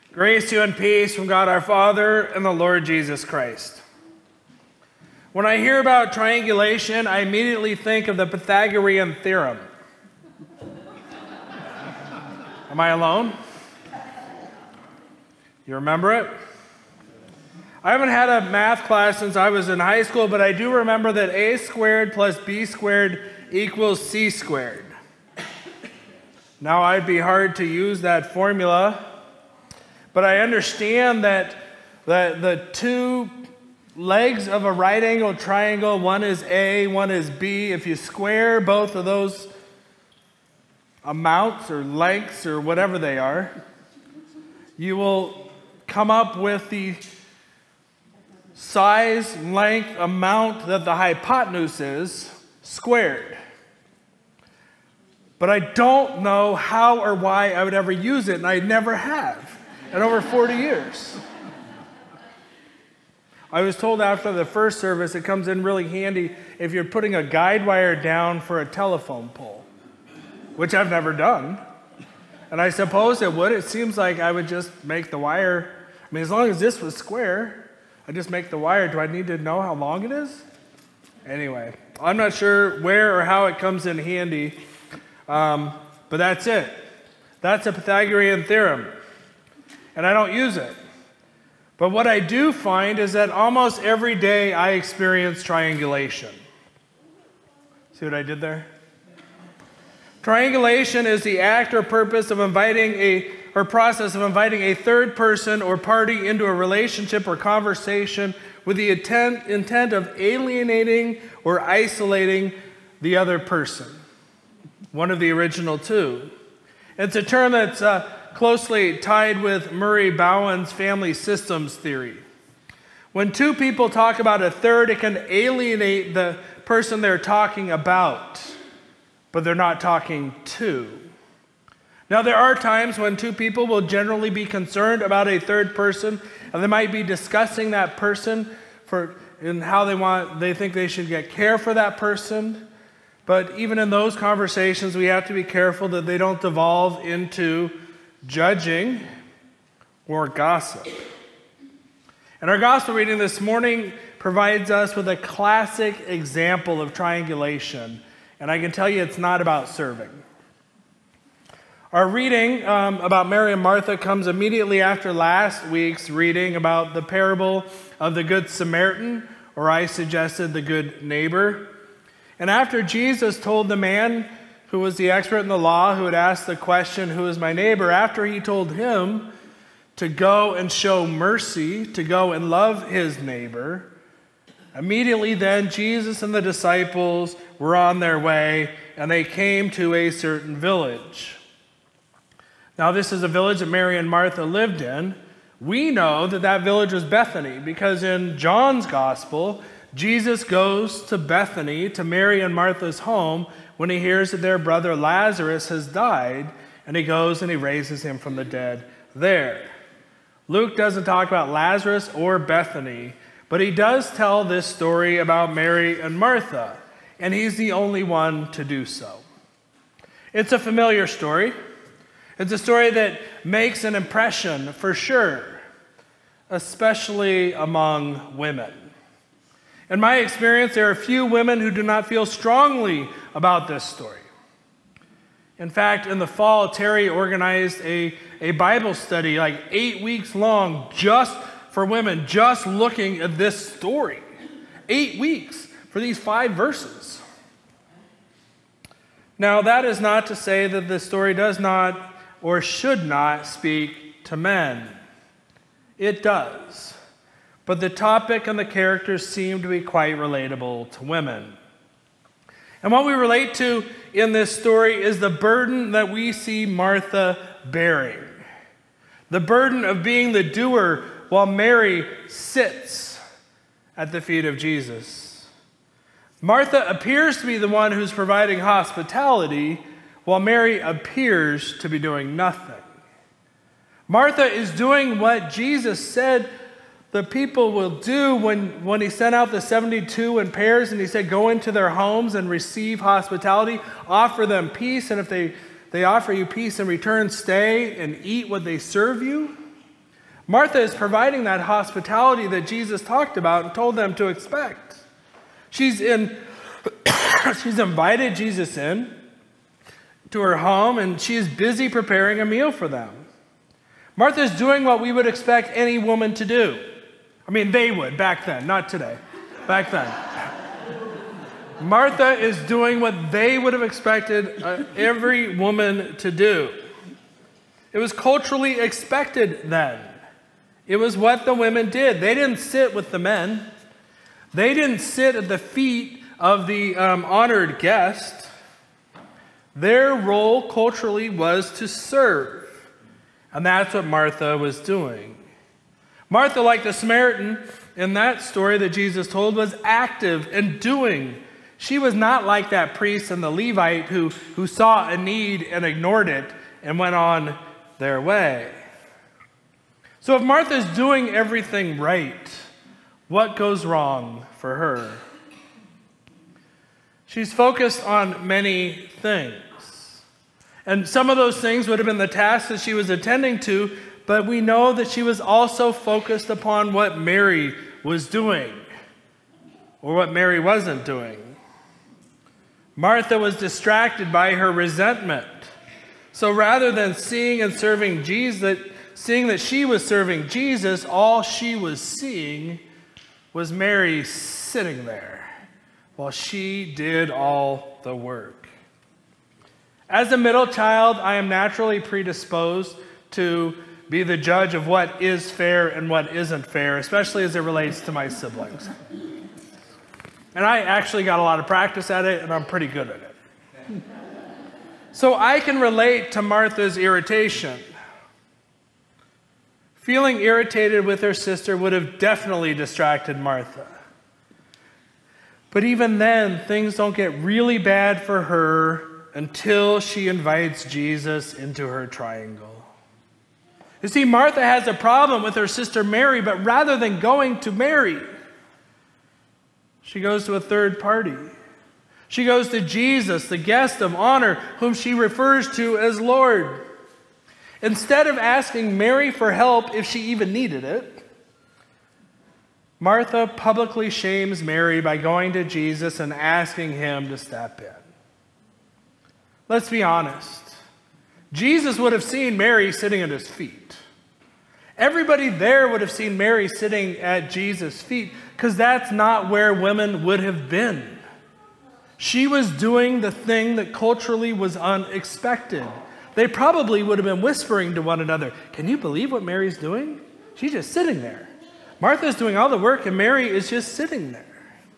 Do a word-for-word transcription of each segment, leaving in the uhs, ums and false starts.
Grace to you and peace from God our Father and the Lord Jesus Christ. When I hear about triangulation, I immediately think of the Pythagorean theorem. Am I alone? You remember it? I haven't had a math class since I was in high school, but I do remember that a squared plus b squared equals c squared. Now, I'd be hard to use that formula, but I understand that the, the two legs of a right angle triangle, one is A, one is B. If you square both of those amounts or lengths or whatever they are, you will come up with the size, length, amount that the hypotenuse is squared. But I don't know how or why I would ever use it, and I never have in over forty years. I was told after the first service it comes in really handy if you're putting a guide wire down for a telephone pole, which I've never done. And I suppose it would. It seems like I would just make the wire. I mean, as long as this was square, I just make the wire. Do I need to know how long it is? Anyway, I'm not sure where or how it comes in handy. Um, but that's it. That's a Pythagorean theorem. And I don't use it. But what I do find is that almost every day I experience triangulation. See what I did there? Triangulation is the act or purpose of inviting a, or process of inviting a third person or party into a relationship or conversation with the intent, intent of alienating or isolating the other person. One of the original two. It's a term that's uh, closely tied with Murray Bowen's family systems theory. When two people talk about a third, it can alienate the person they're talking about, but they're not talking to. Now, there are times when two people will generally be concerned about a third person, and they might be discussing that person for and how they want, they think they should get care for that person. But even in those conversations, we have to be careful that they don't devolve into judging or gossip. And our gospel reading this morning provides us with a classic example of triangulation. And I can tell you it's not about serving. Our reading um, about Mary and Martha comes immediately after last week's reading about the parable of the Good Samaritan, or I suggested the Good Neighbor. And after Jesus told the man who was the expert in the law, who had asked the question, "Who is my neighbor?" after he told him to go and show mercy, to go and love his neighbor, immediately then Jesus and the disciples were on their way, and they came to a certain village. Now, this is a village that Mary and Martha lived in. We know that that village was Bethany, because in John's gospel, Jesus goes to Bethany, to Mary and Martha's home, when he hears that their brother Lazarus has died, and he goes and he raises him from the dead there. Luke doesn't talk about Lazarus or Bethany, but he does tell this story about Mary and Martha, and he's the only one to do so. It's a familiar story. It's a story that makes an impression for sure, especially among women. In my experience, there are few women who do not feel strongly about this story. In fact, in the fall, Terry organized a, a Bible study, like eight weeks long, just for women, just looking at this story. Eight weeks for these five verses. Now, that is not to say that this story does not or should not speak to men. It does. But the topic and the characters seem to be quite relatable to women. And what we relate to in this story is the burden that we see Martha bearing. The burden of being the doer while Mary sits at the feet of Jesus. Martha appears to be the one who's providing hospitality, while Mary appears to be doing nothing. Martha is doing what Jesus said the people will do when, when he sent out the seventy-two in pairs, and he said, go into their homes and receive hospitality, offer them peace, and if they, they offer you peace in return, stay and eat what they serve you. Martha is providing that hospitality that Jesus talked about and told them to expect. She's in, she's invited Jesus in to her home, and she is busy preparing a meal for them. Martha is doing what we would expect any woman to do. I mean, they would back then, not today. Back then. Martha is doing what they would have expected uh, every woman to do. It was culturally expected then. It was what the women did. They didn't sit with the men. They didn't sit at the feet of the um, honored guest. Their role culturally was to serve. And that's what Martha was doing. Martha, like the Samaritan in that story that Jesus told, was active and doing. She was not like that priest and the Levite who, who saw a need and ignored it and went on their way. So if Martha's doing everything right, what goes wrong for her? She's focused on many things. And some of those things would have been the tasks that she was attending to, but we know that she was also focused upon what Mary was doing, or what Mary wasn't doing. Martha was distracted by her resentment. So rather than seeing and serving Jesus, seeing that she was serving Jesus, all she was seeing was Mary sitting there while she did all the work. As a middle child, I am naturally predisposed to be the judge of what is fair and what isn't fair, especially as it relates to my siblings. And I actually got a lot of practice at it, and I'm pretty good at it. So I can relate to Martha's irritation. Feeling irritated with her sister would have definitely distracted Martha. But even then, things don't get really bad for her until she invites Jesus into her triangle. You see, Martha has a problem with her sister Mary, but rather than going to Mary, she goes to a third party. She goes to Jesus, the guest of honor, whom she refers to as Lord. Instead of asking Mary for help if she even needed it, Martha publicly shames Mary by going to Jesus and asking him to step in. Let's be honest. Jesus would have seen Mary sitting at his feet. Everybody there would have seen Mary sitting at Jesus' feet, because that's not where women would have been. She was doing the thing that culturally was unexpected. They probably would have been whispering to one another, "Can you believe what Mary's doing? She's just sitting there. Martha's doing all the work and Mary is just sitting there."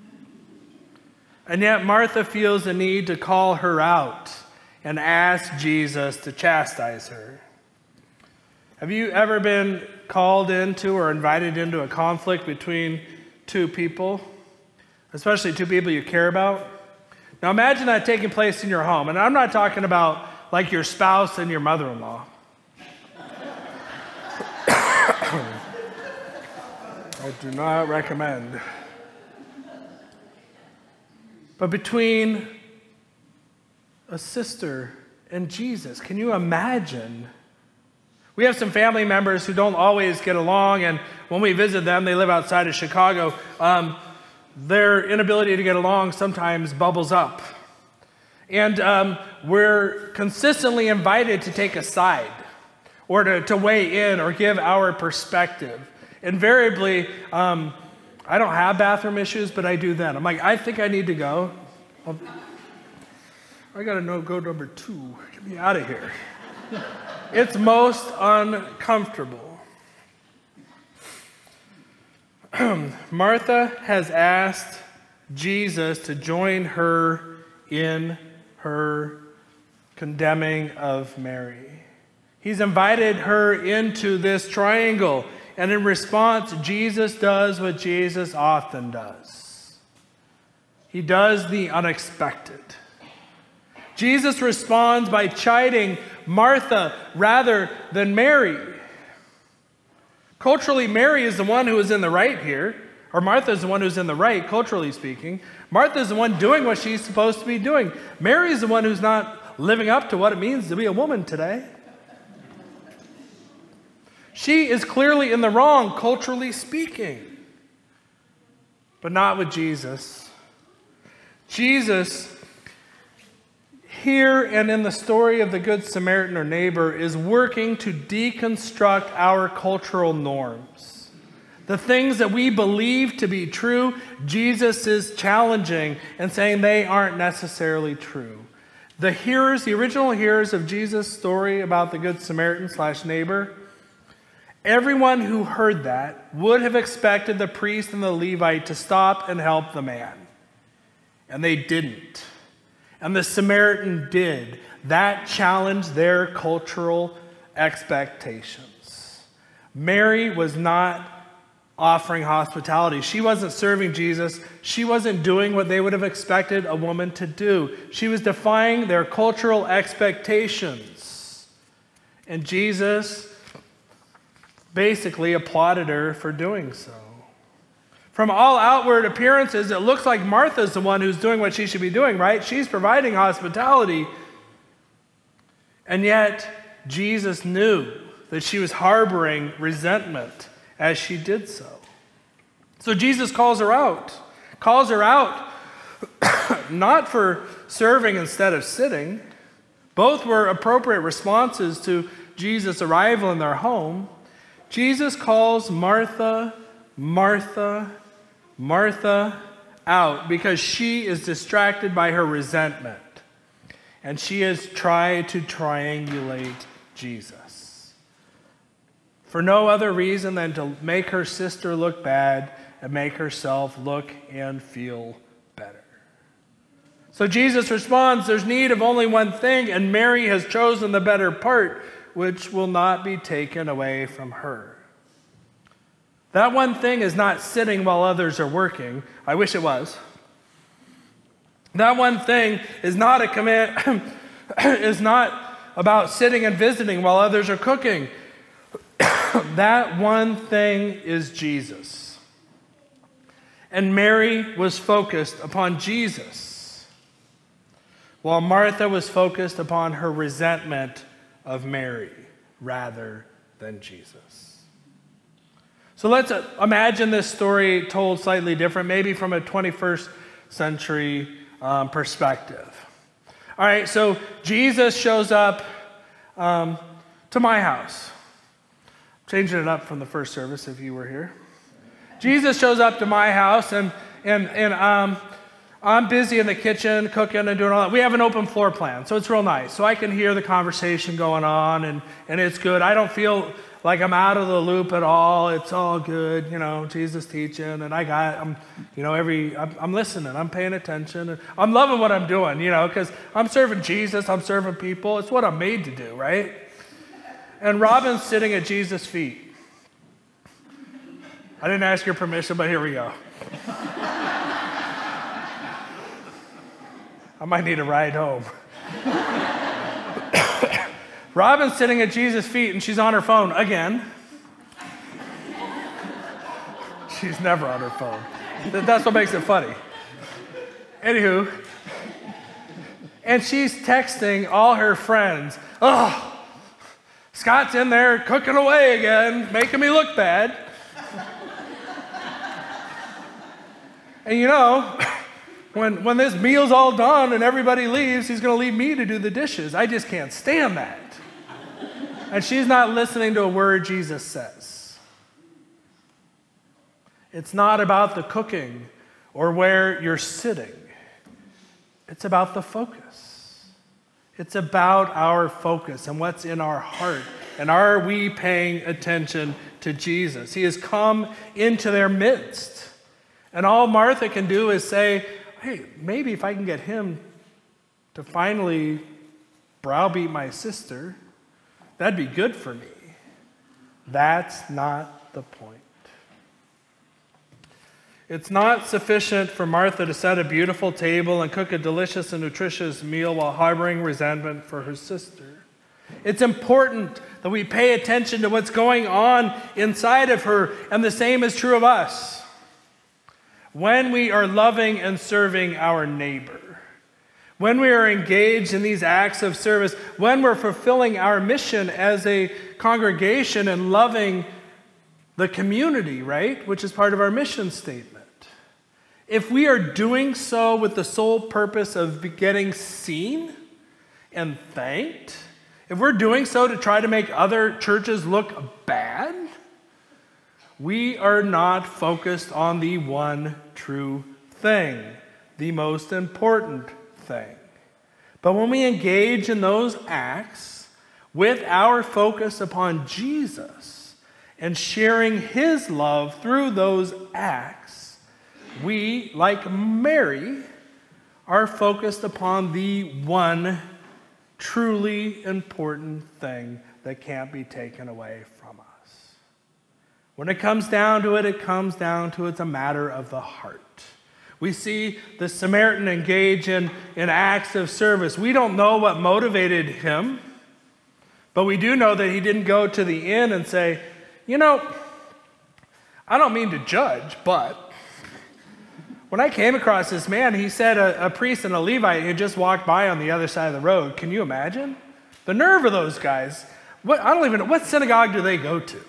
And yet Martha feels the need to call her out and ask Jesus to chastise her. Have you ever been called into or invited into a conflict between two people, especially two people you care about? Now imagine that taking place in your home, and I'm not talking about like your spouse and your mother-in-law. I do not recommend. But between a sister and Jesus, can you imagine? We have some family members who don't always get along, and when we visit them, they live outside of Chicago. Um, their inability to get along sometimes bubbles up. And um, we're consistently invited to take a side or to, to weigh in or give our perspective. Invariably, um, I don't have bathroom issues, but I do then. I'm like, I think I need to go. I'll, I got to know go number two. Get me out of here. It's most uncomfortable. Martha has asked Jesus to join her in her condemning of Mary. He's invited her into this triangle, and in response, Jesus does what Jesus often does. He does the unexpected. Jesus responds by chiding Martha rather than Mary. Culturally, Mary is the one who is in the right here, or Martha is the one who's in the right, culturally speaking. Martha is the one doing what she's supposed to be doing. Mary is the one who's not living up to what it means to be a woman today. She is clearly in the wrong, culturally speaking. But not with Jesus. Jesus, here and in the story of the Good Samaritan or neighbor, is working to deconstruct our cultural norms. The things that we believe to be true, Jesus is challenging and saying they aren't necessarily true. The hearers, the original hearers of Jesus' story about the Good Samaritan slash neighbor, everyone who heard that would have expected the priest and the Levite to stop and help the man. And they didn't. And the Samaritan did. That challenged their cultural expectations. Mary was not offering hospitality. She wasn't serving Jesus. She wasn't doing what they would have expected a woman to do. She was defying their cultural expectations. And Jesus basically applauded her for doing so. From all outward appearances, it looks like Martha's the one who's doing what she should be doing, right? She's providing hospitality. And yet, Jesus knew that she was harboring resentment as she did so. So Jesus calls her out. Calls her out not for serving instead of sitting. Both were appropriate responses to Jesus' arrival in their home. Jesus calls Martha, Martha, Martha out because she is distracted by her resentment. And she has tried to triangulate Jesus. For no other reason than to make her sister look bad and make herself look and feel better. So Jesus responds, there's need of only one thing, and Mary has chosen the better part, which will not be taken away from her. That one thing is not sitting while others are working. I wish it was. That one thing is not a command, is not about sitting and visiting while others are cooking. That one thing is Jesus. And Mary was focused upon Jesus, while Martha was focused upon her resentment of Mary rather than Jesus. So let's imagine this story told slightly different, maybe from a twenty-first century um, perspective. All right, so Jesus shows up um, to my house. Changing it up from the first service if you were here. Jesus shows up to my house, and and and um, I'm busy in the kitchen cooking and doing all that. We have an open floor plan, so it's real nice. So I can hear the conversation going on, and, and it's good. I don't feel like I'm out of the loop at all. It's all good, you know, Jesus teaching, and I got, I'm, you know, every, I'm, I'm listening, I'm paying attention, and I'm loving what I'm doing, you know, because I'm serving Jesus, I'm serving people. It's what I'm made to do, right? And Robin's sitting at Jesus' feet. I didn't ask your permission, but here we go. I might need a ride home. Robin's sitting at Jesus' feet, and she's on her phone again. She's never on her phone. That's what makes it funny. Anywho, and she's texting all her friends. Oh, Scott's in there cooking away again, making me look bad. And you know, when, when this meal's all done and everybody leaves, he's going to leave me to do the dishes. I just can't stand that. And she's not listening to a word Jesus says. It's not about the cooking or where you're sitting. It's about the focus. It's about our focus and what's in our heart. And are we paying attention to Jesus? He has come into their midst. And all Martha can do is say, hey, maybe if I can get him to finally browbeat my sister, that'd be good for me. That's not the point. It's not sufficient for Martha to set a beautiful table and cook a delicious and nutritious meal while harboring resentment for her sister. It's important that we pay attention to what's going on inside of her, and the same is true of us. When we are loving and serving our neighbor, when we are engaged in these acts of service, when we're fulfilling our mission as a congregation and loving the community, right, which is part of our mission statement. If we are doing so with the sole purpose of getting seen and thanked, if we're doing so to try to make other churches look bad, we are not focused on the one true thing, the most important thing. But when we engage in those acts with our focus upon Jesus and sharing his love through those acts, we, like Mary, are focused upon the one truly important thing that can't be taken away from us. When it comes down to it, it comes down to it's a matter of the heart. We see the Samaritan engage in, in acts of service. We don't know what motivated him, but we do know that he didn't go to the inn and say, you know, I don't mean to judge, but when I came across this man, he said a, a priest and a Levite had just walked by on the other side of the road. Can you imagine? The nerve of those guys. What, I don't even know. What synagogue do they go to?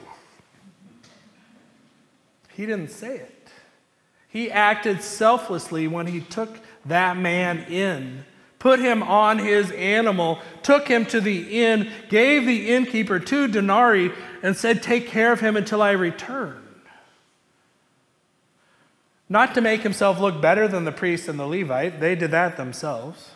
He didn't say it. He acted selflessly when he took that man in, put him on his animal, took him to the inn, gave the innkeeper two denarii, and said, take care of him until I return. Not to make himself look better than the priest and the Levite, they did that themselves,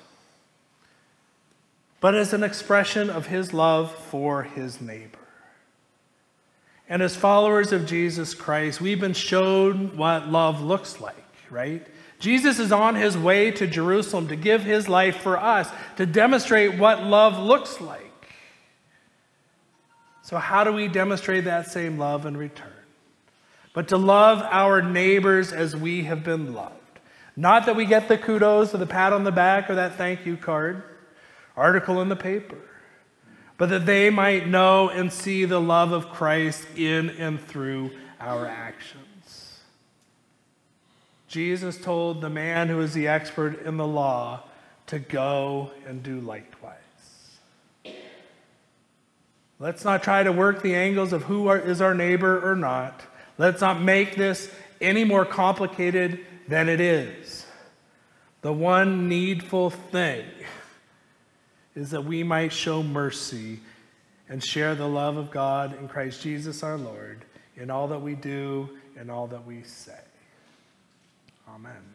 but as an expression of his love for his neighbor. And as followers of Jesus Christ, we've been shown what love looks like, right? Jesus is on his way to Jerusalem to give his life for us, to demonstrate what love looks like. So how do we demonstrate that same love in return? But to love our neighbors as we have been loved. Not that we get the kudos or the pat on the back or that thank you card, article in the paper, but that they might know and see the love of Christ in and through our actions. Jesus told the man who is the expert in the law to go and do likewise. Let's not try to work the angles of who are, is our neighbor or not. Let's not make this any more complicated than it is. The one needful thing is that we might show mercy and share the love of God in Christ Jesus our Lord in all that we do and all that we say. Amen.